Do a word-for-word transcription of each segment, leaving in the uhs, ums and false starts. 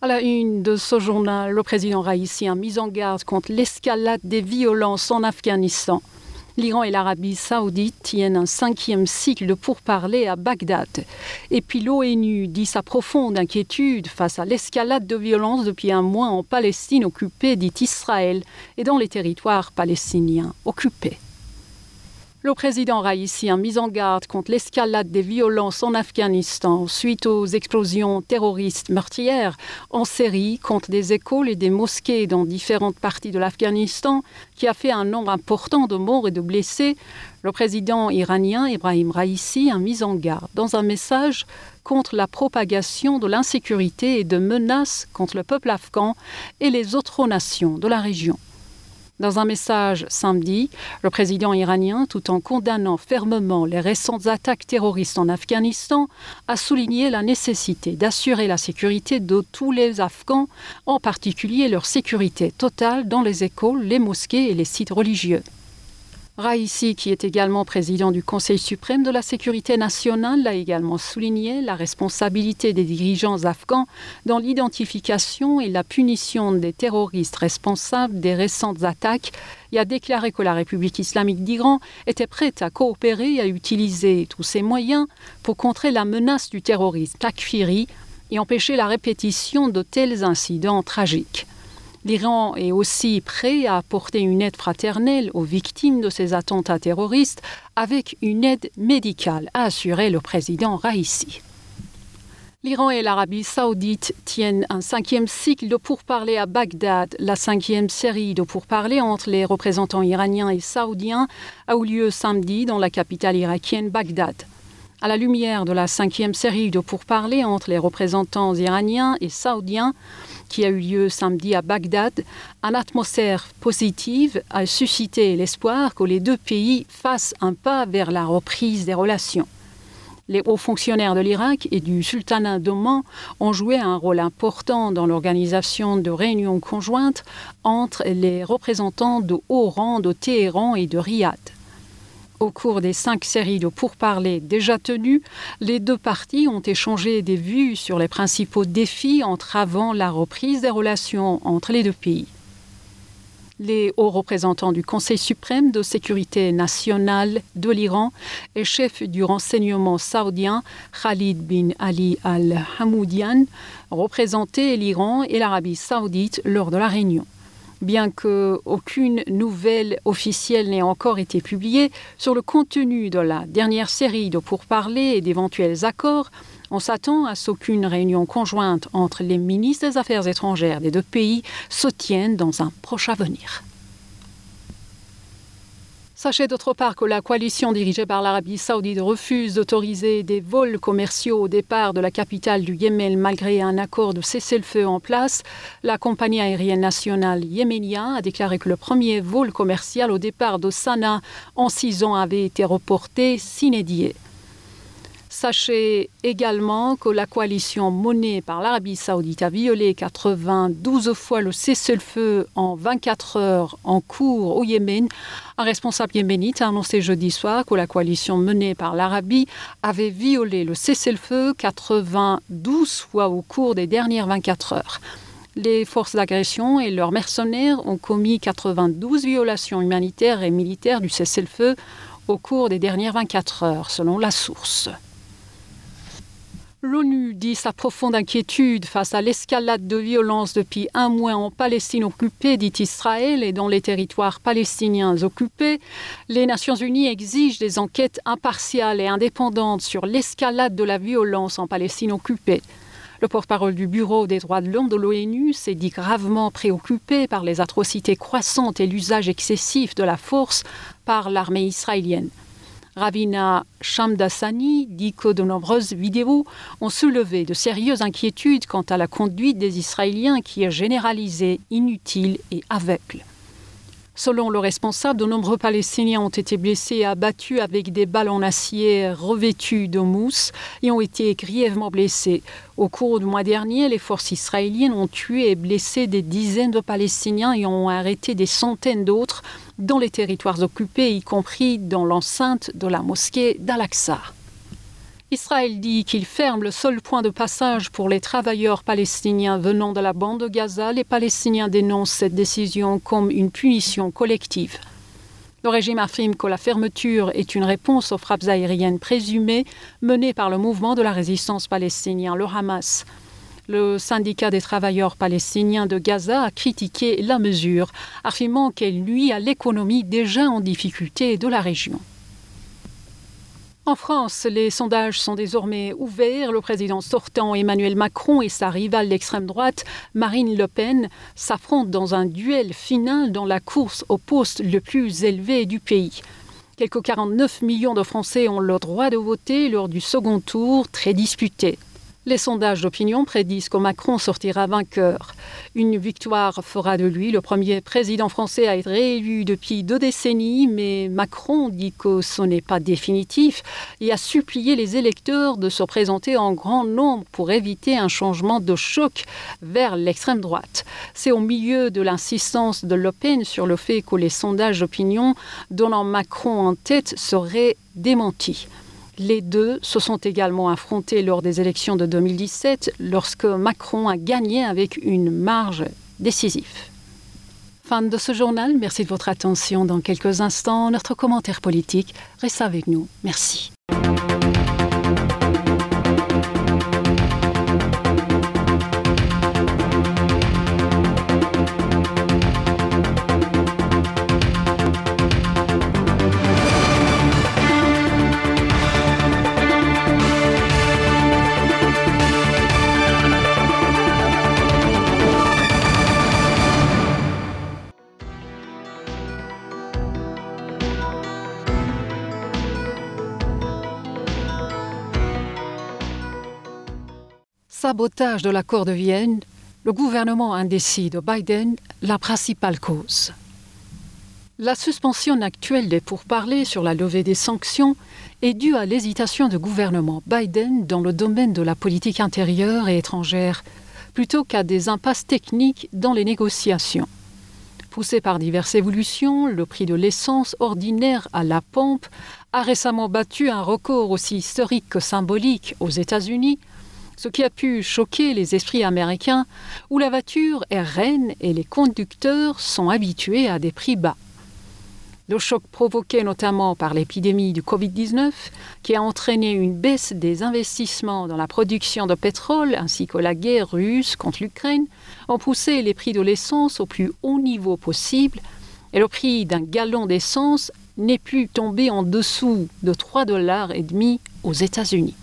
À la une de ce journal, le président Raïssi a mis en garde contre l'escalade des violences en Afghanistan. L'Iran et l'Arabie saoudite tiennent un cinquième cycle de pourparlers à Bagdad. Et puis l'ONU dit sa profonde inquiétude face à l'escalade de violences depuis un mois en Palestine occupée, dit Israël, et dans les territoires palestiniens occupés. Le président Raïssi a mis en garde contre l'escalade des violences en Afghanistan suite aux explosions terroristes meurtrières en série contre des écoles et des mosquées dans différentes parties de l'Afghanistan qui a fait un nombre important de morts et de blessés. Le président iranien Ebrahim Raïssi a mis en garde dans un message contre la propagation de l'insécurité et de menaces contre le peuple afghan et les autres nations de la région. Dans un message samedi, le président iranien, tout en condamnant fermement les récentes attaques terroristes en Afghanistan, a souligné la nécessité d'assurer la sécurité de tous les Afghans, en particulier leur sécurité totale dans les écoles, les mosquées et les sites religieux. Raïssi, qui est également président du Conseil suprême de la sécurité nationale, a également souligné la responsabilité des dirigeants afghans dans l'identification et la punition des terroristes responsables des récentes attaques et a déclaré que la République islamique d'Iran était prête à coopérer et à utiliser tous ses moyens pour contrer la menace du terrorisme takfiri et empêcher la répétition de tels incidents tragiques. L'Iran est aussi prêt à apporter une aide fraternelle aux victimes de ces attentats terroristes avec une aide médicale, a assuré le président Raïssi. L'Iran et l'Arabie saoudite tiennent un cinquième cycle de pourparlers à Bagdad. La cinquième série de pourparlers entre les représentants iraniens et saoudiens a eu lieu samedi dans la capitale irakienne Bagdad. À la lumière de la cinquième série de pourparlers entre les représentants iraniens et saoudiens, qui a eu lieu samedi à Bagdad, une atmosphère positive a suscité l'espoir que les deux pays fassent un pas vers la reprise des relations. Les hauts fonctionnaires de l'Irak et du sultanat d'Oman ont joué un rôle important dans l'organisation de réunions conjointes entre les représentants de haut rang de Téhéran et de Riyad. Au cours des cinq séries de pourparlers déjà tenues, les deux parties ont échangé des vues sur les principaux défis entravant la reprise des relations entre les deux pays. Les hauts représentants du Conseil suprême de sécurité nationale de l'Iran et chef du renseignement saoudien Khalid bin Ali al-Hamoudian représentaient l'Iran et l'Arabie saoudite lors de la réunion. Bien qu'aucune nouvelle officielle n'ait encore été publiée sur le contenu de la dernière série de pourparlers et d'éventuels accords, on s'attend à ce qu'une réunion conjointe entre les ministres des Affaires étrangères des deux pays se tienne dans un proche avenir. Sachez d'autre part que la coalition dirigée par l'Arabie saoudite refuse d'autoriser des vols commerciaux au départ de la capitale du Yémen malgré un accord de cessez-le-feu en place. La compagnie aérienne nationale Yéménia a déclaré que le premier vol commercial au départ de Sanaa en six ans avait été reporté sine die. Sachez également que la coalition menée par l'Arabie saoudite a violé quatre-vingt-douze fois le cessez-le-feu en vingt-quatre heures en cours au Yémen. Un responsable yéménite a annoncé jeudi soir que la coalition menée par l'Arabie avait violé le cessez-le-feu quatre-vingt-douze fois au cours des dernières vingt-quatre heures. Les forces d'agression et leurs mercenaires ont commis quatre-vingt-douze violations humanitaires et militaires du cessez-le-feu au cours des dernières vingt-quatre heures, selon la source. L'ONU dit sa profonde inquiétude face à l'escalade de violence depuis un mois en Palestine occupée, dit Israël, et dans les territoires palestiniens occupés. Les Nations unies exigent des enquêtes impartiales et indépendantes sur l'escalade de la violence en Palestine occupée. Le porte-parole du Bureau des droits de l'homme de l'ONU s'est dit gravement préoccupé par les atrocités croissantes et l'usage excessif de la force par l'armée israélienne. Ravina Shamdasani dit que de nombreuses vidéos ont soulevé de sérieuses inquiétudes quant à la conduite des Israéliens qui est généralisée, inutile et aveugle. Selon le responsable, de nombreux Palestiniens ont été blessés et abattus avec des balles en acier revêtues de mousse et ont été grièvement blessés. Au cours du mois dernier, les forces israéliennes ont tué et blessé des dizaines de Palestiniens et ont arrêté des centaines d'autres dans les territoires occupés, y compris dans l'enceinte de la mosquée d'Al-Aqsa. Israël dit qu'il ferme le seul point de passage pour les travailleurs palestiniens venant de la bande de Gaza. Les Palestiniens dénoncent cette décision comme une punition collective. Le régime affirme que la fermeture est une réponse aux frappes aériennes présumées menées par le mouvement de la résistance palestinien, le Hamas. Le syndicat des travailleurs palestiniens de Gaza a critiqué la mesure, affirmant qu'elle nuit à l'économie déjà en difficulté de la région. En France, les sondages sont désormais ouverts. Le président sortant Emmanuel Macron et sa rivale d'extrême droite, Marine Le Pen, s'affrontent dans un duel final dans la course au poste le plus élevé du pays. Quelques quarante-neuf millions de Français ont le droit de voter lors du second tour, très disputé. Les sondages d'opinion prédisent que Macron sortira vainqueur. Une victoire fera de lui le premier président français à être réélu depuis deux décennies, mais Macron dit que ce n'est pas définitif et a supplié les électeurs de se présenter en grand nombre pour éviter un changement de choc vers l'extrême droite. C'est au milieu de l'insistance de Le Pen sur le fait que les sondages d'opinion donnant Macron en tête seraient démentis. Les deux se sont également affrontés lors des élections de deux mille dix-sept, lorsque Macron a gagné avec une marge décisive. Fin de ce journal, merci de votre attention. Dans quelques instants, notre commentaire politique. Restez avec nous. Merci. Sabotage de l'accord de Vienne, le gouvernement indécis de Biden, la principale cause. La suspension actuelle des pourparlers sur la levée des sanctions est due à l'hésitation du gouvernement Biden dans le domaine de la politique intérieure et étrangère, plutôt qu'à des impasses techniques dans les négociations. Poussé par diverses évolutions, le prix de l'essence ordinaire à la pompe a récemment battu un record aussi historique que symbolique aux États-Unis, ce qui a pu choquer les esprits américains où la voiture est reine et les conducteurs sont habitués à des prix bas. Le choc provoqué notamment par l'épidémie du covid dix-neuf, qui a entraîné une baisse des investissements dans la production de pétrole ainsi que la guerre russe contre l'Ukraine, ont poussé les prix de l'essence au plus haut niveau possible et le prix d'un gallon d'essence n'est plus tombé en dessous de trois dollars et demi aux États-Unis.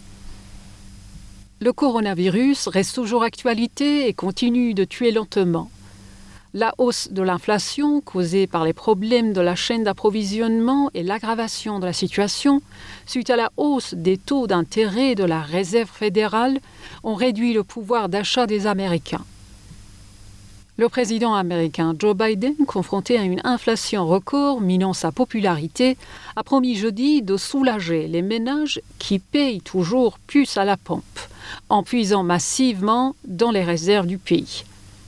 Le coronavirus reste toujours d'actualité et continue de tuer lentement. La hausse de l'inflation causée par les problèmes de la chaîne d'approvisionnement et l'aggravation de la situation suite à la hausse des taux d'intérêt de la Réserve fédérale ont réduit le pouvoir d'achat des Américains. Le président américain Joe Biden, confronté à une inflation record minant sa popularité, a promis jeudi de soulager les ménages qui payent toujours plus à la pompe, en puisant massivement dans les réserves du pays.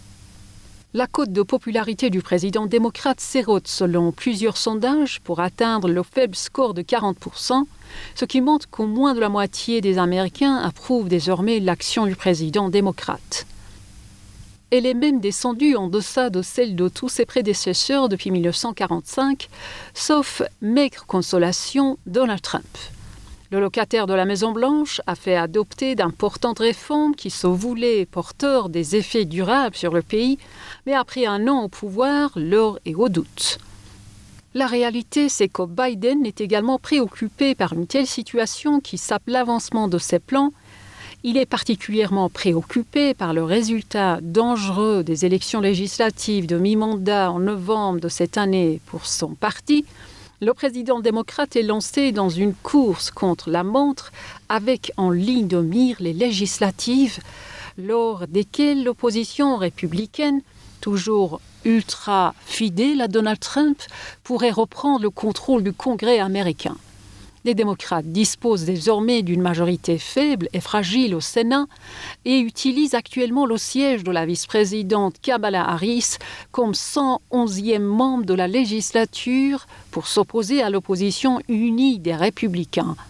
La cote de popularité du président démocrate s'érode selon plusieurs sondages pour atteindre le faible score de quarante pour cent, ce qui montre qu'au moins de la moitié des Américains approuvent désormais l'action du président démocrate. Elle est même descendue en deçà de celle de tous ses prédécesseurs depuis mille neuf cent quarante-cinq, sauf maigre consolation, Donald Trump. Le locataire de la Maison-Blanche a fait adopter d'importantes réformes qui se voulaient porteurs des effets durables sur le pays, mais après un an au pouvoir, l'heure est au doute. La réalité, c'est que Biden est également préoccupé par une telle situation qui sape l'avancement de ses plans. Il est particulièrement préoccupé par le résultat dangereux des élections législatives de mi-mandat en novembre de cette année pour son parti. Le président démocrate est lancé dans une course contre la montre avec en ligne de mire les législatives, lors desquelles l'opposition républicaine, toujours ultra fidèle à Donald Trump, pourrait reprendre le contrôle du Congrès américain. Les démocrates disposent désormais d'une majorité faible et fragile au Sénat et utilisent actuellement le siège de la vice-présidente Kamala Harris comme cent onzième membre de la législature pour s'opposer à l'opposition unie des républicains.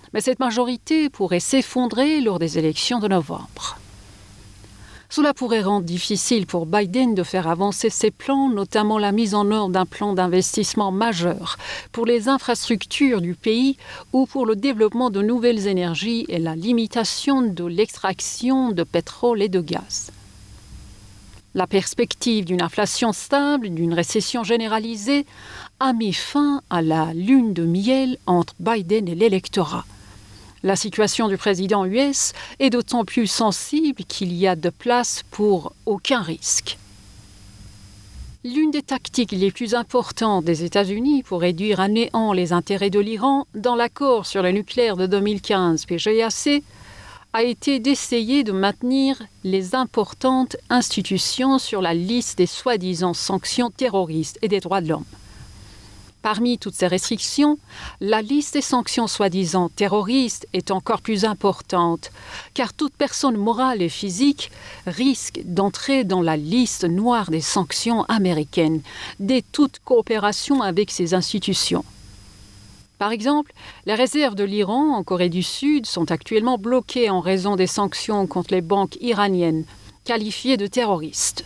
Mais cette majorité pourrait s'effondrer lors des élections de novembre. Cela pourrait rendre difficile pour Biden de faire avancer ses plans, notamment la mise en œuvre d'un plan d'investissement majeur pour les infrastructures du pays ou pour le développement de nouvelles énergies et la limitation de l'extraction de pétrole et de gaz. La perspective d'une inflation stable, d'une récession généralisée, a mis fin à la lune de miel entre Biden et l'électorat. La situation du président U S est d'autant plus sensible qu'il y a de place pour aucun risque. L'une des tactiques les plus importantes des États-Unis pour réduire à néant les intérêts de l'Iran dans l'accord sur le nucléaire de deux mille quinze P G A C a été d'essayer de maintenir les importantes institutions sur la liste des soi-disant sanctions terroristes et des droits de l'homme. Parmi toutes ces restrictions, la liste des sanctions soi-disant terroristes est encore plus importante, car toute personne morale et physique risque d'entrer dans la liste noire des sanctions américaines, dès toute coopération avec ces institutions. Par exemple, les réserves de l'Iran en Corée du Sud sont actuellement bloquées en raison des sanctions contre les banques iraniennes, qualifiées de terroristes.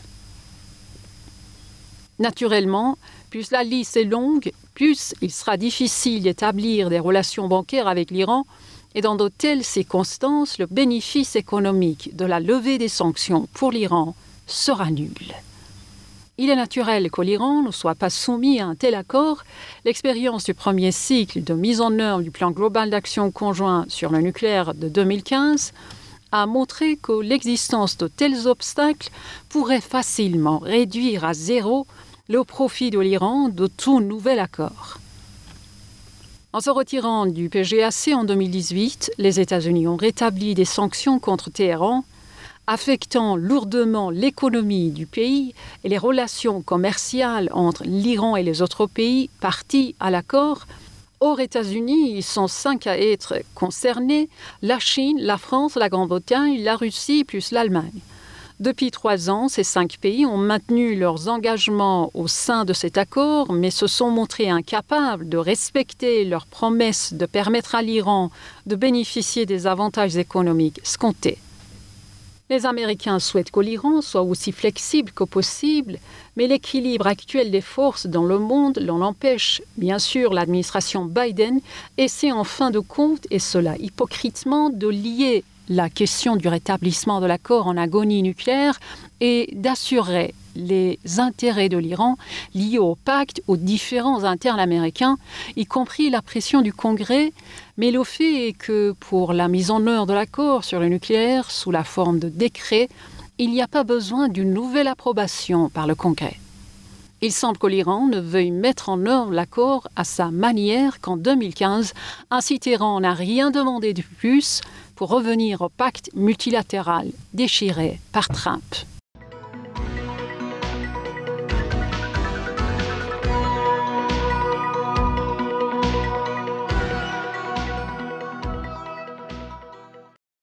Naturellement, plus la liste est longue, plus il sera difficile d'établir des relations bancaires avec l'Iran et dans de telles circonstances, le bénéfice économique de la levée des sanctions pour l'Iran sera nul. Il est naturel que l'Iran ne soit pas soumis à un tel accord. L'expérience du premier cycle de mise en œuvre du plan global d'action conjoint sur le nucléaire de deux mille quinze a montré que l'existence de tels obstacles pourrait facilement réduire à zéro le profit de l'Iran de tout nouvel accord. En se retirant du P G A C en deux mille dix-huit, les États-Unis ont rétabli des sanctions contre Téhéran, affectant lourdement l'économie du pays et les relations commerciales entre l'Iran et les autres pays partis à l'accord. Hors États-Unis, ils sont cinq à être concernés, la Chine, la France, la Grande-Bretagne, la Russie plus l'Allemagne. Depuis trois ans, ces cinq pays ont maintenu leurs engagements au sein de cet accord, mais se sont montrés incapables de respecter leurs promesses de permettre à l'Iran de bénéficier des avantages économiques escomptés. Les Américains souhaitent que l'Iran soit aussi flexible que possible, mais l'équilibre actuel des forces dans le monde l'en empêche. Bien sûr, l'administration Biden essaie en fin de compte, et cela hypocritement, de lier la question du rétablissement de l'accord en agonie nucléaire et d'assurer les intérêts de l'Iran liés au pacte, aux différends internes américains, y compris la pression du Congrès. Mais le fait est que pour la mise en œuvre de l'accord sur le nucléaire sous la forme de décret, il n'y a pas besoin d'une nouvelle approbation par le Congrès. Il semble que l'Iran ne veuille mettre en œuvre l'accord à sa manière qu'en deux mille quinze, ainsi Téhéran n'a rien demandé de plus pour revenir au pacte multilatéral déchiré par Trump.